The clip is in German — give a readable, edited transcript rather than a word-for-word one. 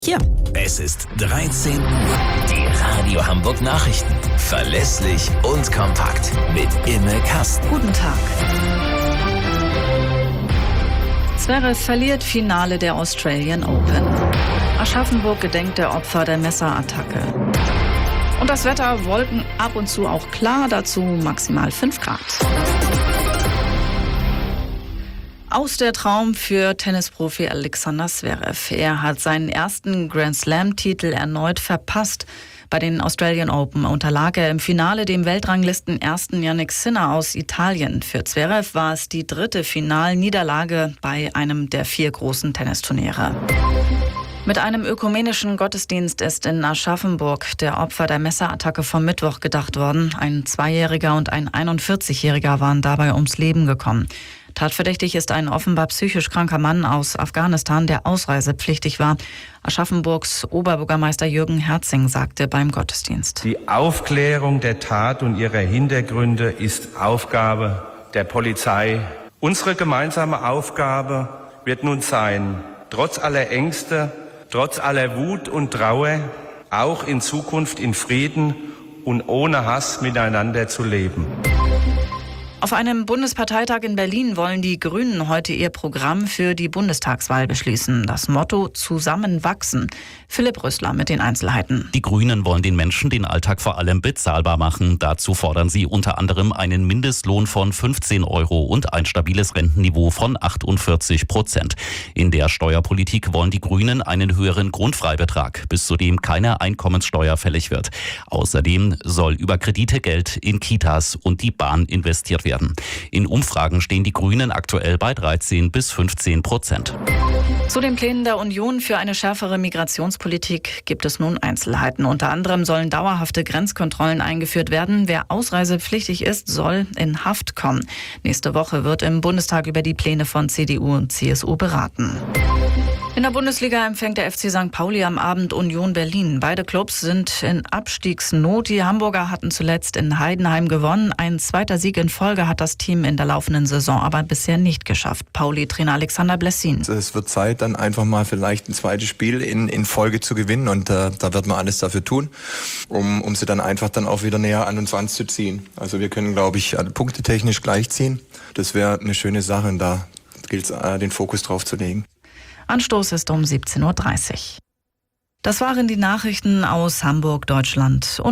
Hier. Es ist 13 Uhr. Die Radio Hamburg Nachrichten. Verlässlich und kompakt. Mit Imme Kasten. Guten Tag. Zverev verliert Finale der Australian Open. Aschaffenburg gedenkt der Opfer der Messerattacke. Und das Wetter, Wolken ab und zu auch klar, dazu maximal 5 Grad. Aus der Traum für Tennisprofi Alexander Zverev. Er hat seinen ersten Grand Slam-Titel erneut verpasst. Bei den Australian Open unterlag er im Finale dem Weltranglisten-ersten Jannik Sinner aus Italien. Für Zverev war es die 3. Finalniederlage bei einem der 4 großen Tennisturniere. Mit einem ökumenischen Gottesdienst ist in Aschaffenburg der Opfer der Messerattacke vom Mittwoch gedacht worden. Ein 2-Jähriger und ein 41-Jähriger waren dabei ums Leben gekommen. Tatverdächtig ist ein offenbar psychisch kranker Mann aus Afghanistan, der ausreisepflichtig war. Aschaffenburgs Oberbürgermeister Jürgen Herzing sagte beim Gottesdienst: Die Aufklärung der Tat und ihrer Hintergründe ist Aufgabe der Polizei. Unsere gemeinsame Aufgabe wird nun sein, trotz aller Ängste, trotz aller Wut und Trauer, auch in Zukunft in Frieden und ohne Hass miteinander zu leben. Auf einem Bundesparteitag in Berlin wollen die Grünen heute ihr Programm für die Bundestagswahl beschließen. Das Motto: Zusammenwachsen. Philipp Rössler mit den Einzelheiten. Die Grünen wollen den Menschen den Alltag vor allem bezahlbar machen. Dazu fordern sie unter anderem einen Mindestlohn von 15 € und ein stabiles Rentenniveau von 48%. In der Steuerpolitik wollen die Grünen einen höheren Grundfreibetrag, bis zu dem keine Einkommenssteuer fällig wird. Außerdem soll über Kredite Geld in Kitas und die Bahn investiert werden. In Umfragen stehen die Grünen aktuell bei 13-15%. Zu den Plänen der Union für eine schärfere Migrationspolitik gibt es nun Einzelheiten. Unter anderem sollen dauerhafte Grenzkontrollen eingeführt werden. Wer ausreisepflichtig ist, soll in Haft kommen. Nächste Woche wird im Bundestag über die Pläne von CDU und CSU beraten. In der Bundesliga empfängt der FC St. Pauli am Abend Union Berlin. Beide Clubs sind in Abstiegsnot. Die Hamburger hatten zuletzt in Heidenheim gewonnen. Ein zweiter Sieg in Folge hat das Team in der laufenden Saison aber bisher nicht geschafft. Pauli-Trainer Alexander Blessin: Es wird Zeit, dann einfach mal vielleicht ein zweites Spiel in Folge zu gewinnen. Und da wird man alles dafür tun, um sie dann einfach dann auch wieder näher an uns ranzuziehen. Also wir können, glaube ich, punktetechnisch gleichziehen. Das wäre eine schöne Sache, und da gilt es, den Fokus drauf zu legen. Anstoß ist um 17:30 Uhr. Das waren die Nachrichten aus Hamburg, Deutschland und